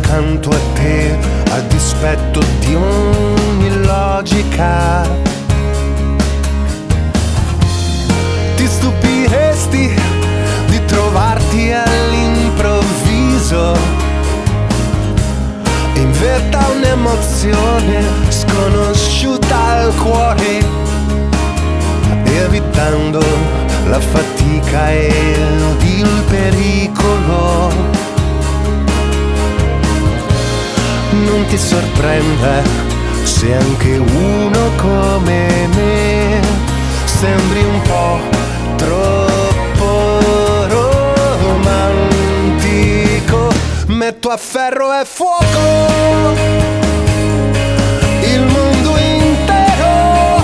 accanto a te a dispetto di ogni logica. Ti stupiresti di trovarti all'improvviso in vetta un'emozione sconosciuta al cuore, evitando la fatica ed il pericolo. Non ti sorprenda se anche uno come me sembri un po' troppo romantico. Metto a ferro e fuoco il mondo intero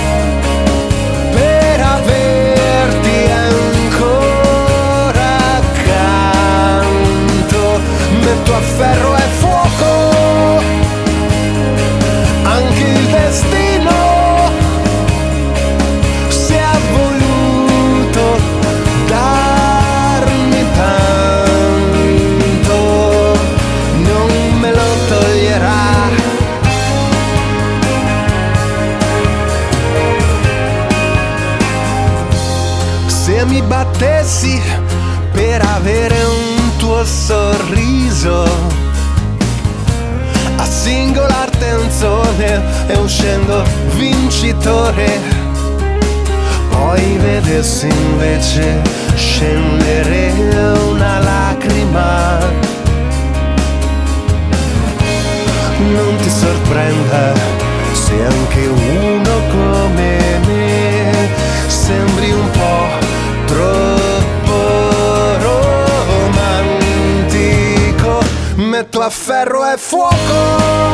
per averti ancora accanto. Metto a ferro e fuoco anche il destino, se ha voluto darmi tanto, non me lo toglierà. Se mi battessi per avere un tuo sorriso a singolar tensione e uscendo vincitore, poi vedessi invece scendere una lacrima, non ti sorprenda se anche uno come me sembri un po' troppo romantico. Metto a ferro e fuoco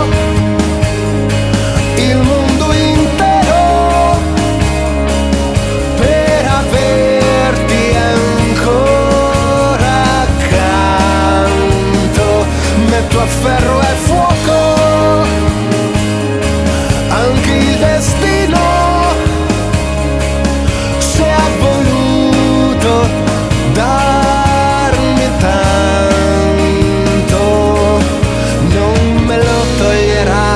il mondo intero per averti ancora accanto. Metto a ferro e fuoco anche il destino, se ha voluto darmi tanto, non me lo toglierà.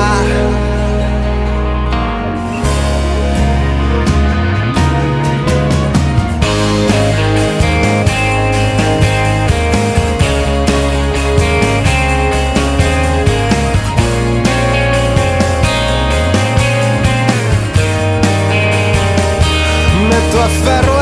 Metto a ferro